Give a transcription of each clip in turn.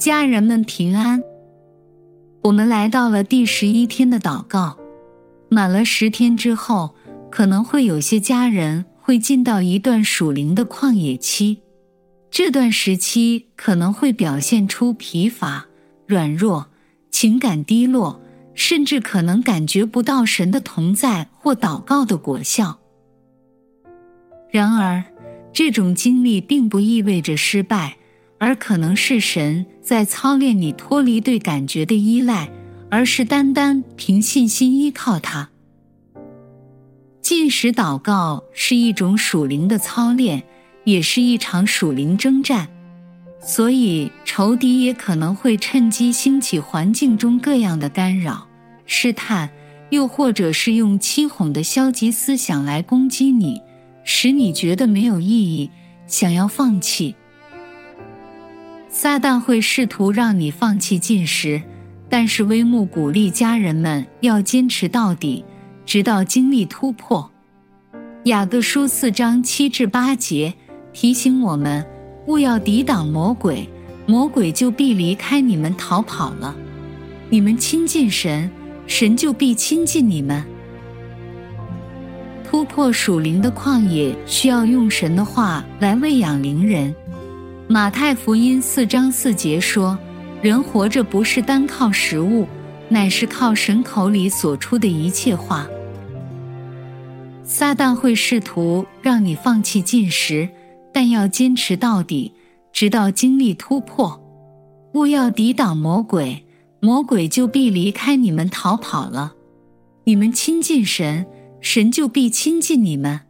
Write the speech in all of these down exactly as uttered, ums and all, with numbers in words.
家人们平安。我们来到了第十一天的祷告，满了十天之后，可能会有些家人会进到一段属灵的旷野期。这段时期可能会表现出疲乏、软弱、情感低落，甚至可能感觉不到神的同在或祷告的果效。然而，这种经历并不意味着失败，而可能是神在操练你脱离对感觉的依赖，而是单单凭信心依靠他。禁食祷告是一种属灵的操练，也是一场属灵征战，所以仇敌也可能会趁机兴起环境中各样的干扰、试探，又或者是用欺哄的消极思想来攻击你，使你觉得没有意义，想要放弃。撒旦会试图让你放弃禁食，但是微牧鼓励家人们要坚持到底，直到经历突破。雅各书四章七至八节提醒我们，勿要抵挡魔鬼，魔鬼就必离开你们逃跑了。你们亲近神，神就必亲近你们。突破属灵的旷野，需要用神的话来喂养灵人。马太福音四章四节说，人活着不是单靠食物，乃是靠神口里所出的一切话。撒旦会试图让你放弃禁食，但要坚持到底，直到经历突破。勿要抵挡魔鬼，魔鬼就必离开你们逃跑了。你们亲近神，神就必亲近你们。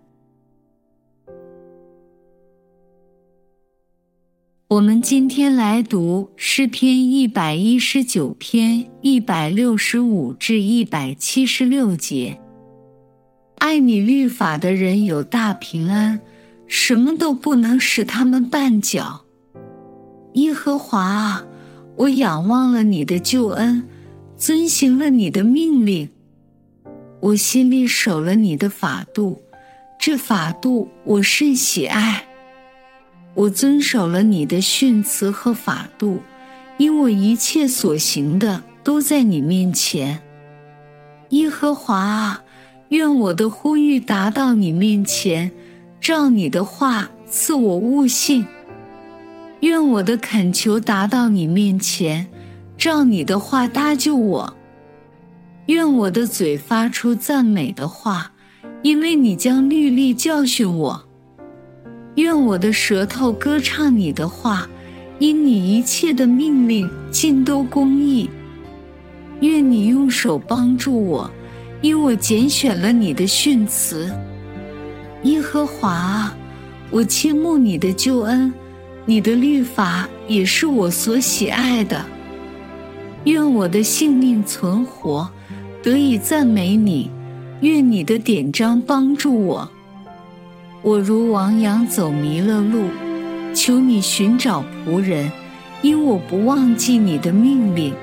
我们今天来读诗篇一百一十九篇一百六十五至一百七十六节。爱你律法的人有大平安，什么都不能使他们绊脚。耶和华啊，我仰望了你的救恩，遵行了你的命令。我心里守了你的法度，这法度我甚喜爱。我遵守了你的训词和法度，因我一切所行的都在你面前。耶和华啊，愿我的呼吁达到你面前，照你的话赐我悟性。愿我的恳求达到你面前，照你的话搭救我。愿我的嘴发出赞美的话，因为你将律例教训我。愿我的舌头歌唱你的话，因你一切的命令尽都公义。愿你用手帮助我，因我拣选了你的训词。耶和华啊，我倾慕你的救恩，你的律法也是我所喜爱的。愿我的性命存活，得以赞美你。愿你的典章帮助我。我如亡羊走迷了路，求你寻找仆人，因我不忘记你的命令。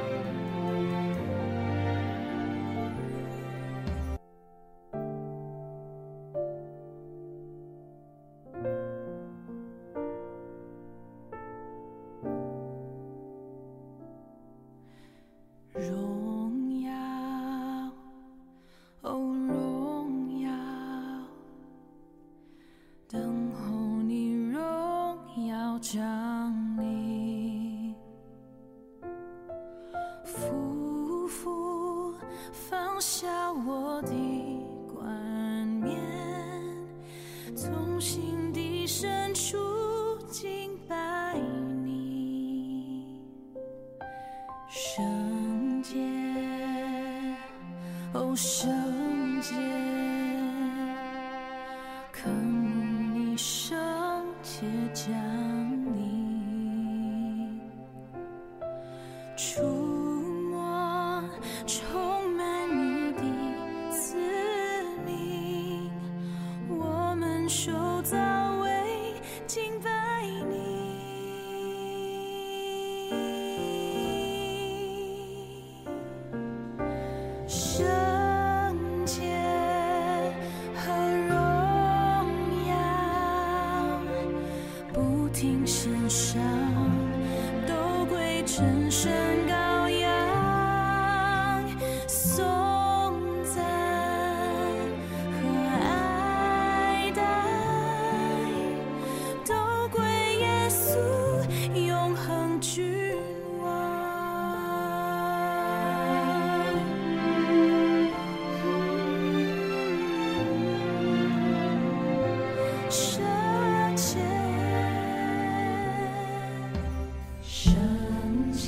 荣耀，哦，荣耀，等候你荣耀降临，夫妇放下我的冠冕，从心底深处敬拜你，圣洁，哦，圣洁，渴慕你圣洁降临，触摸充满你的赐名，我们受造为敬拜你。圣洁和荣耀，不停献上，都归真神羔羊，颂赞和爱戴，都归耶稣永恒君王。圣洁，圣洁，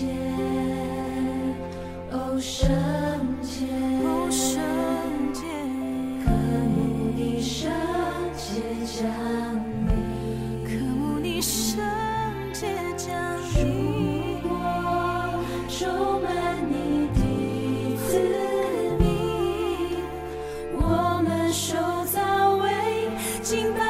哦圣洁，哦圣洁，渴慕你圣洁降临，渴慕你圣洁降临，我充满你的赐名，我们受造为敬拜。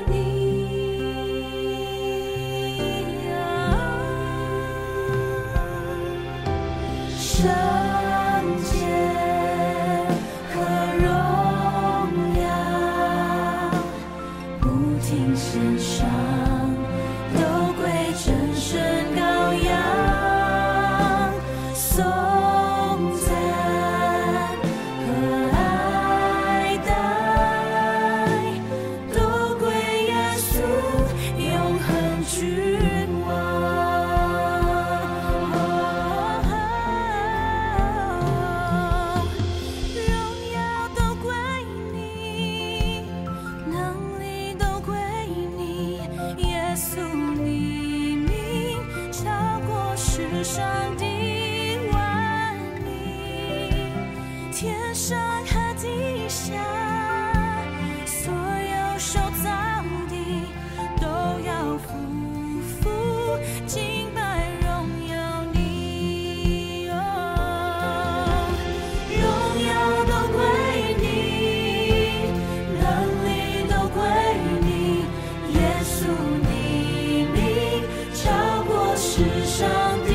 圣洁和荣耀，不停献上，都归真神羔羊，颂赞和爱戴，都归耶稣永恒君王。上的万民，天上和地下，所有受造的都要匍匐敬拜荣耀你，哦，荣耀都归你，能力都归你，耶稣你名超过世上的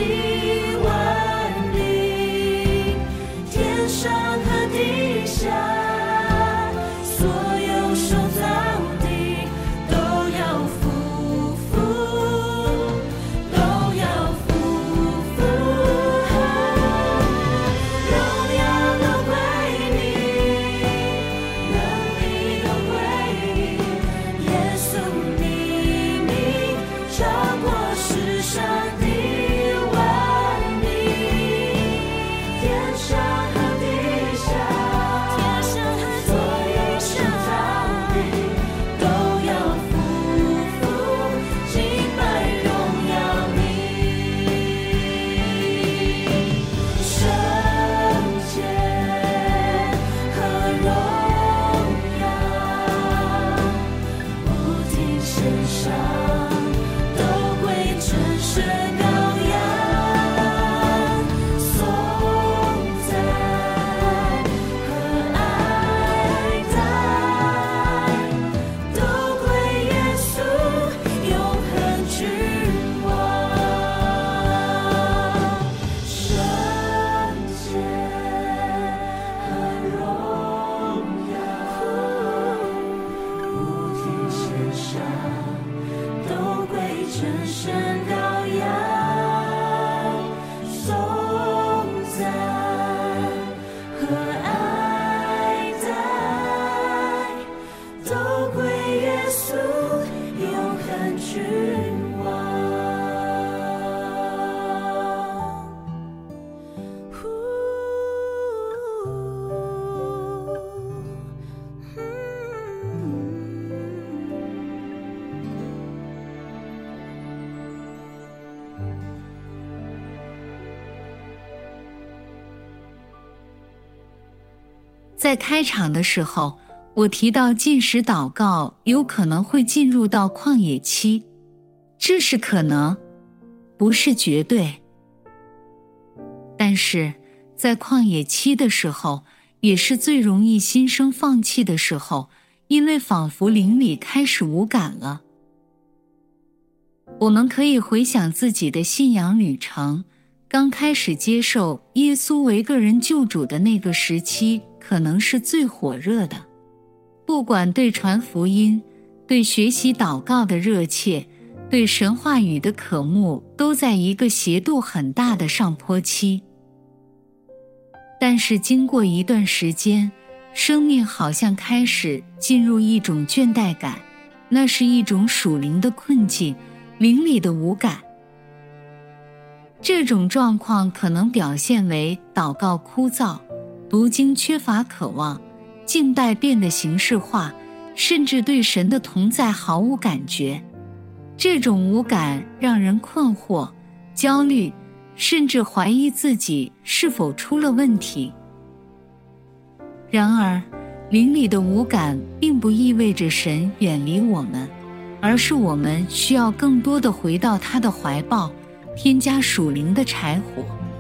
在开场的时候，我提到禁食祷告有可能会进入到旷野期，这是可能，不是绝对。但是在旷野期的时候，也是最容易心生放弃的时候，因为仿佛灵里开始无感了。我们可以回想自己的信仰旅程，刚开始接受耶稣为个人救主的那个时期，可能是最火热的。不管对传福音、对学习祷告的热切、 对神话语的渴慕都在一个斜度很大的上坡期。但是经过一段时间，生命好像开始进入一种倦怠感，那是一种属灵的困境，灵里的无感。这种状况可能表现为祷告枯燥，读经缺乏渴望，敬拜变得形式化，甚至对神的同在毫无感觉。这种无感让人困惑、焦虑，甚至怀疑自己是否出了问题。然而，灵里的无感并不意味着神远离我们，而是我们需要更多地回到他的怀抱，添加属灵的柴火。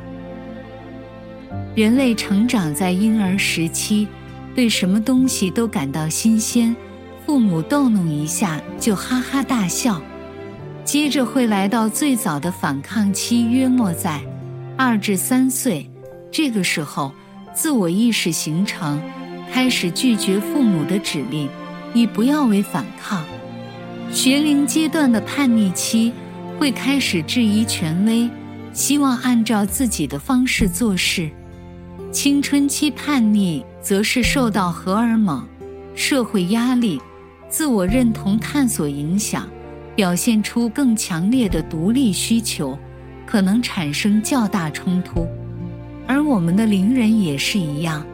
人类成长在婴儿时期，对什么东西都感到新鲜，父母逗弄一下就哈哈大笑。接着会来到最早的反抗期，约莫在二至三岁，这个时候自我意识形成，开始拒绝父母的指令，以不要为反抗。学龄阶段的叛逆期会开始质疑权威，希望按照自己的方式做事。青春期叛逆则是受到荷尔蒙、社会压力、自我认同探索影响，表现出更强烈的独立需求，可能产生较大冲突。而我们的灵人也是一样。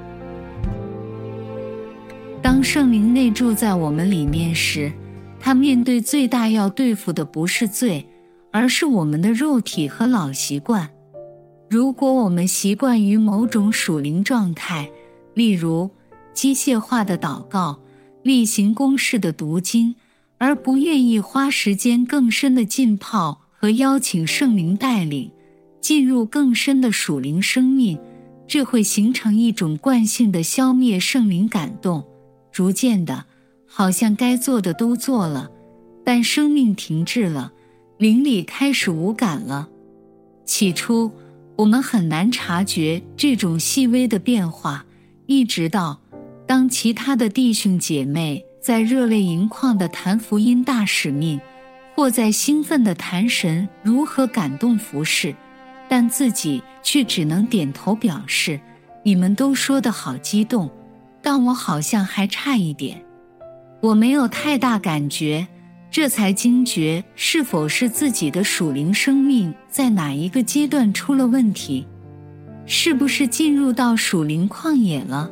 当圣灵内住在我们里面时，他面对最大要对付的不是罪，而是我们的肉体和老习惯。如果我们习惯于某种属灵状态，例如机械化的祷告、例行公事的读经，而不愿意花时间更深的浸泡和邀请圣灵带领，进入更深的属灵生命，这会形成一种惯性的消灭圣灵感动，逐渐的，好像该做的都做了，但生命停滞了，灵里开始无感了。起初，我们很难察觉这种细微的变化，一直到当其他的弟兄姐妹在热泪盈眶地谈福音大使命，或在兴奋地谈神如何感动服事，但自己却只能点头表示，你们都说得好激动，但我好像还差一点。我没有太大感觉，这才惊觉是否是自己的属灵生命在哪一个阶段出了问题，是不是进入到属灵旷野了。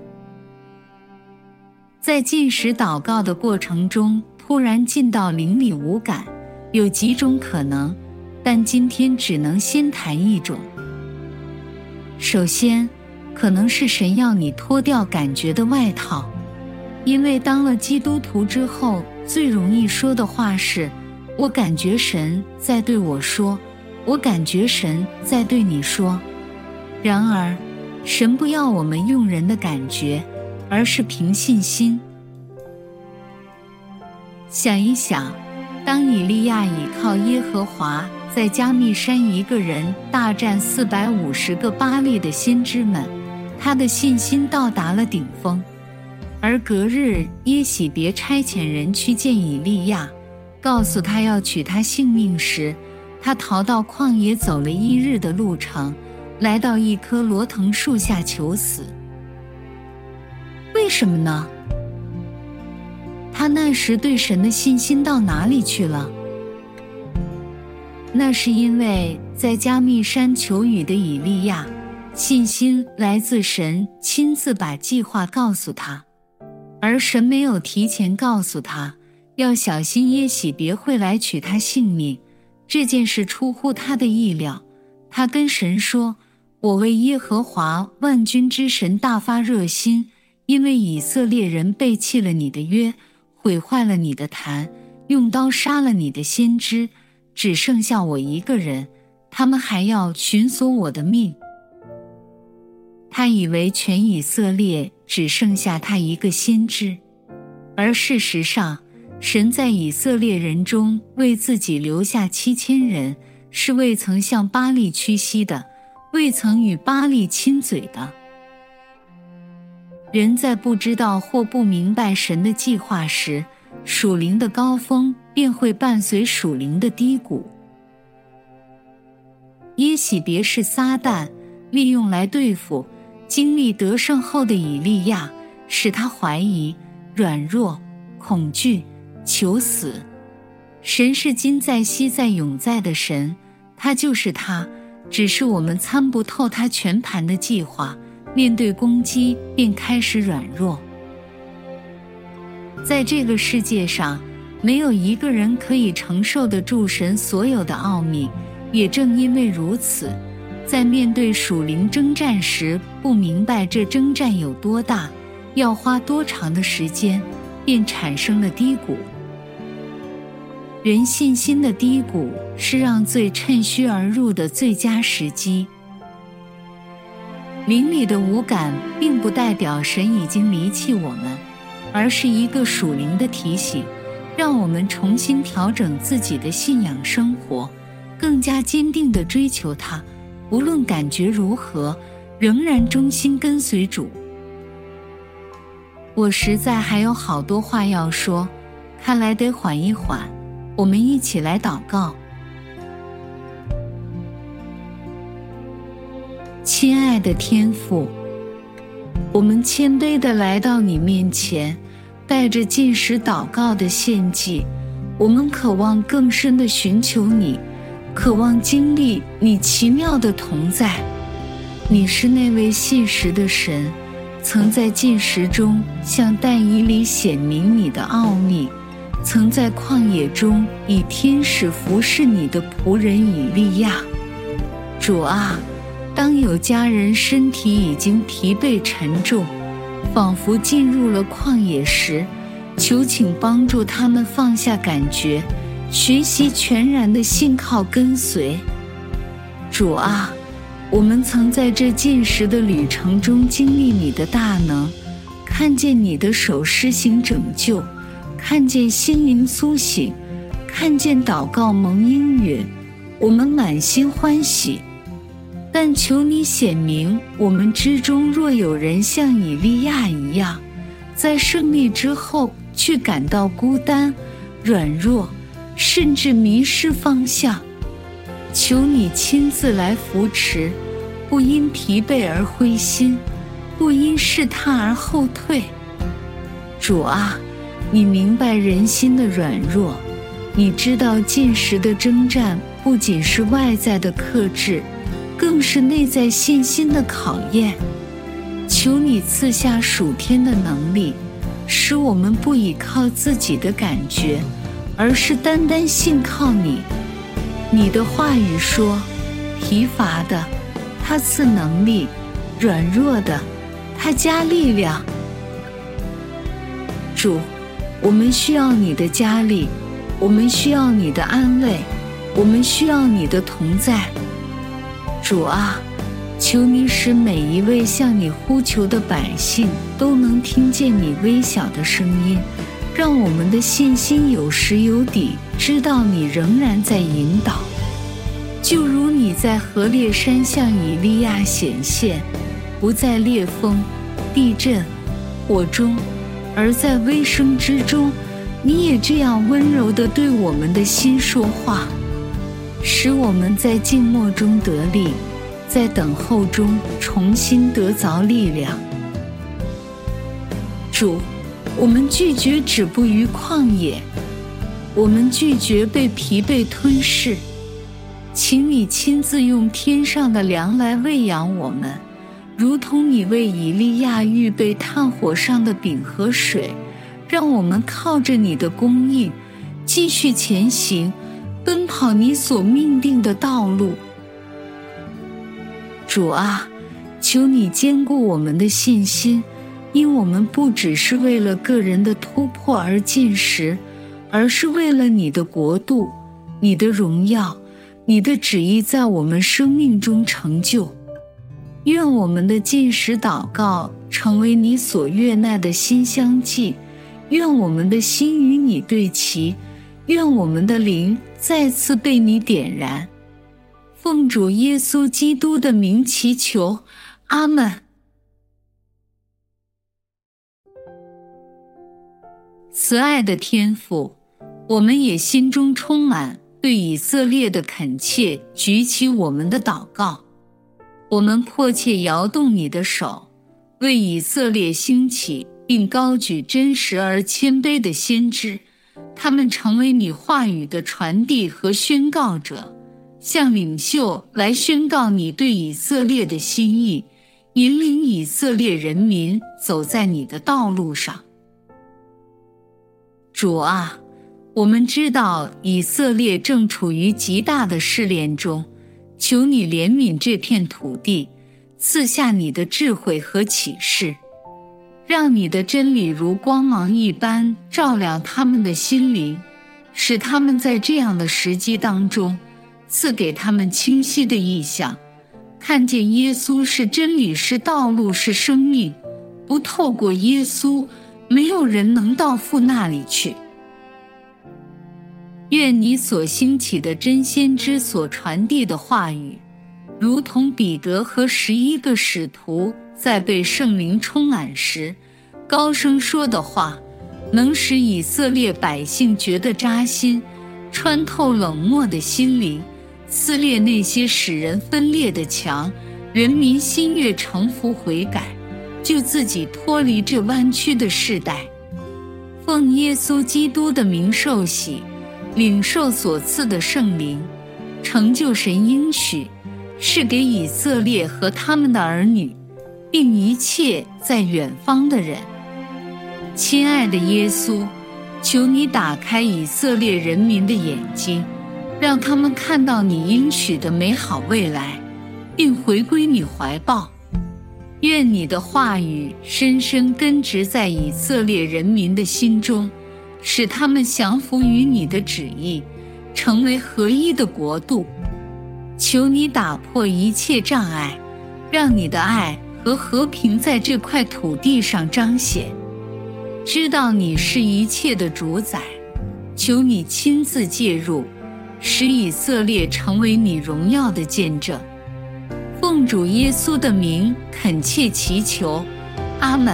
在禁食祷告的过程中，突然进到灵里无感，有几种可能，但今天只能先谈一种。首先，可能是神要你脱掉感觉的外套，因为当了基督徒之后，最容易说的话是，我感觉神在对我说，我感觉神在对你说。然而，神不要我们用人的感觉，而是凭信心。想一想，当以利亚倚靠耶和华，在加密山一个人大战四百五十个巴力的先知们，他的信心到达了顶峰。而隔日耶洗别差遣人去见以利亚，告诉他要取他性命时，他逃到旷野走了一日的路程，来到一棵罗藤树下求死。为什么呢？他那时对神的信心到哪里去了？那是因为在加密山求雨的以利亚，信心来自神亲自把计划告诉他，而神没有提前告诉他要小心耶洗别会来取他性命。这件事出乎他的意料，他跟神说，我为耶和华万军之神大发热心，因为以色列人背弃了你的约，毁坏了你的坛，用刀杀了你的先知，只剩下我一个人，他们还要寻索我的命。他以为全以色列只剩下他一个先知，而事实上，神在以色列人中为自己留下七千人，是未曾向巴力屈膝的，未曾与巴力亲嘴的。人在不知道或不明白神的计划时，属灵的高峰便便会伴随属灵的低谷。耶洗别是撒旦利用来对付经历得胜后的以利亚，使他怀疑、软弱、恐惧、求死。神是今在昔在永在的神，他就是他，只是我们参不透他全盘的计划，面对攻击便开始软弱。在这个世界上，没有一个人可以承受得住神所有的奥秘，也正因为如此，在面对属灵征战时，不明白这征战有多大，要花多长的时间，便产生了低谷。人信心的低谷是让罪趁虚而入的最佳时机。灵里的无感并不代表神已经离弃我们，而是一个属灵的提醒，让我们重新调整自己的信仰生活，更加坚定地追求他，无论感觉如何，仍然忠心跟随主。我实在还有好多话要说，看来得缓一缓。我们一起来祷告。亲爱的天父，我们谦卑地来到你面前，带着禁食祷告的献祭，我们渴望更深地寻求你，渴望经历你奇妙的同在。你是那位信实的神，曾在禁食中向但以理显明你的奥秘，曾在旷野中以天使服侍你的仆人以利亚。主啊，当有家人身体已经疲惫沉重，仿佛进入了旷野时，求请帮助他们放下感觉，学习全然的信靠跟随。主啊，我们曾在这禁食的旅程中经历你的大能，看见你的手施行拯救，看见心灵苏醒，看见祷告蒙应允，我们满心欢喜。但求你显明，我们之中若有人像以利亚一样，在胜利之后却感到孤单、软弱，甚至迷失方向，求你亲自来扶持，不因疲惫而灰心，不因试探而后退。主啊，你明白人心的软弱，你知道禁食的征战不仅是外在的克制，更是内在信心的考验。求你赐下属天的能力，使我们不倚靠自己的感觉，而是单单信靠你。你的话语说，疲乏的他赐能力，软弱的他加力量。主，我们需要你的加力，我们需要你的安慰，我们需要你的同在。主啊，求你使每一位向你呼求的百姓都能听见你微小的声音，让我们的信心有时有底，知道你仍然在引导。就如你在何烈山向以利亚显现，不在烈风、地震、火中，而在微声之中，你也这样温柔地对我们的心说话，使我们在静默中得力，在等候中重新得着力量。主，我们拒绝止步于旷野，我们拒绝被疲惫吞噬，请你亲自用天上的粮来喂养我们，如同你为以利亚预备炭火上的饼和水，让我们靠着你的供应继续前行，奔跑你所命定的道路。主啊，求你坚固我们的信心，因我们不只是为了个人的突破而进食，而是为了你的国度、你的荣耀、你的旨意在我们生命中成就。愿我们的禁食祷告成为你所悦纳的馨香祭，愿我们的心与你对齐，愿我们的灵再次被你点燃。奉主耶稣基督的名祈求，阿们。慈爱的天父， 我们也心中充满对以色列的恳切，举起我们的祷告。我们迫切摇动你的手，为以色列兴起，并高举真实而谦卑的先知，他们成为你话语的传递和宣告者，向领袖来宣告你对以色列的心意，引领以色列人民走在你的道路上。主啊，我们知道以色列正处于极大的试炼中，求你怜悯这片土地，赐下你的智慧和启示，让你的真理如光芒一般照亮他们的心灵，使他们在这样的时机当中赐给他们清晰的意象，看见耶稣是真理，是道路，是生命，不透过耶稣，没有人能到父那里去。愿你所兴起的真先知所传递的话语，如同彼得和十一个使徒在被圣灵充满时高声说的话，能使以色列百姓觉得扎心，穿透冷漠的心灵，撕裂那些使人分裂的墙，人民心悦诚服悔改，就自己脱离这弯曲的世代。奉耶稣基督的名受洗，领受所赐的圣灵，成就神应许，是给以色列和他们的儿女，并一切在远方的人。亲爱的耶稣，求你打开以色列人民的眼睛，让他们看到你应许的美好未来，并回归你怀抱。愿你的话语深深根植在以色列人民的心中，使他们降服于你的旨意，成为合一的国度。求你打破一切障碍，让你的爱和和平在这块土地上彰显。知道你是一切的主宰，求你亲自介入，使以色列成为你荣耀的见证。奉主耶稣的名恳切祈求，阿们。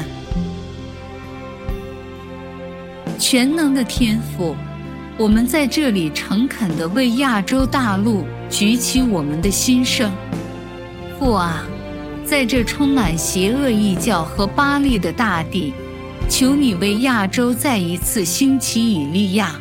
全能的天父，我们在这里诚恳地为亚洲大陆举起我们的心声。父啊，在这充满邪恶异教和巴力的大地，求你为亚洲再一次兴起以利亚。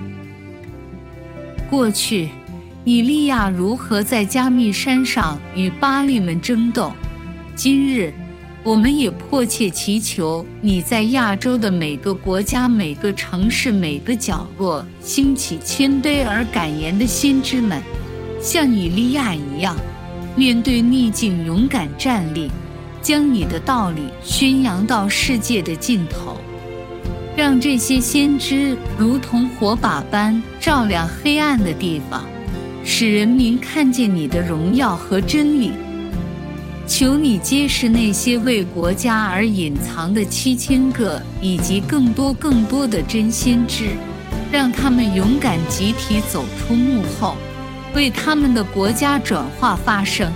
过去以利亚如何在加密山上与巴力们争斗，今日我们也迫切祈求你在亚洲的每个国家、每个城市、每个角落兴起谦卑而敢言的先知们，像以利亚一样，面对逆境勇敢站立，将你的道理宣扬到世界的尽头。让这些先知如同火把般照亮黑暗的地方，使人民看见你的荣耀和真理。求你揭示那些为国家而隐藏的七千个以及更多更多的真先知，让他们勇敢集体走出幕后，为他们的国家转化发声。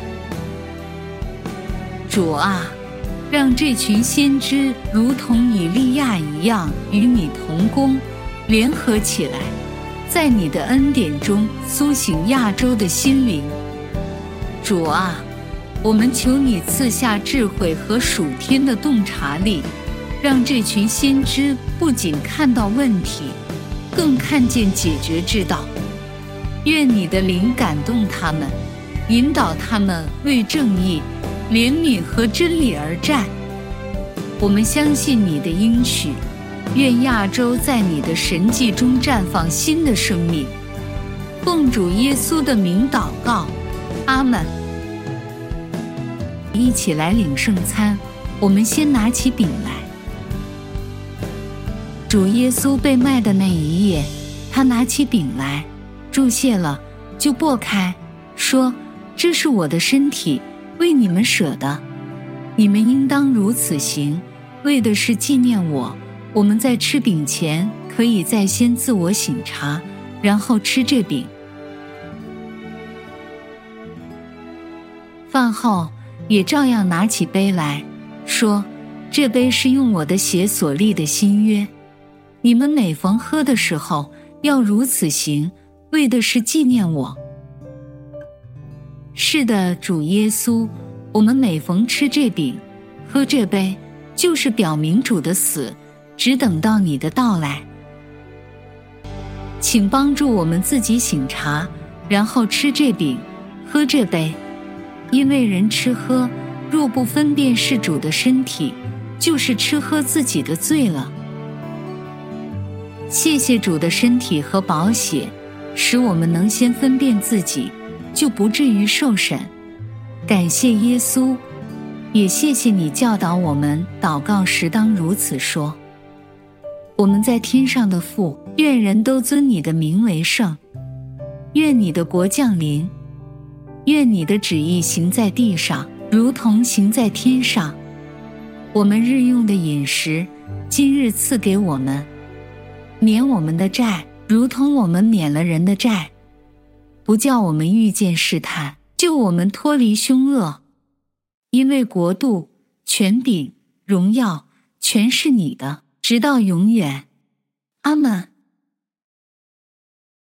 主啊，让这群先知如同以利亚一样与你同工，联合起来，在你的恩典中苏醒亚洲的心灵。主啊，我们求你赐下智慧和属天的洞察力，让这群先知不仅看到问题，更看见解决之道。愿你的灵感动他们，引导他们为正义、怜悯和真理而战。我们相信你的应许，愿亚洲在你的神迹中绽放新的生命。奉主耶稣的名祷告，阿们。一起来领圣餐，我们先拿起饼来。主耶稣被卖的那一夜，他拿起饼来，祝谢了，就擘开，说：“这是我的身体，为你们舍的，你们应当如此行，为的是纪念我。”我们在吃饼前，可以再先自我省察，然后吃这饼。饭后也照样拿起杯来，说：“这杯是用我的血所立的新约，你们每逢喝的时候， 要如此行，为的是纪念我。是的，主耶稣，我们每逢吃这饼，喝这杯，就是表明主的死，只等到你的到来。请帮助我们自己省察，然后吃这饼，喝这杯。因为人吃喝，若不分辨是主的身体，就是吃喝自己的罪了。谢谢主的身体和宝血，使我们能先分辨自己，就不至于受审。感谢耶稣，也谢谢你教导我们祷告时当如此说。我们在天上的父，愿人都尊你的名为圣。愿你的国降临。愿你的旨意行在地上，如同行在天上。我们日用的饮食，今日赐给我们。免我们的债，如同我们免了人的债。不叫我们遇见试探，救我们脱离凶恶。因为国度、权柄、荣耀，全是你的，直到永远。阿们。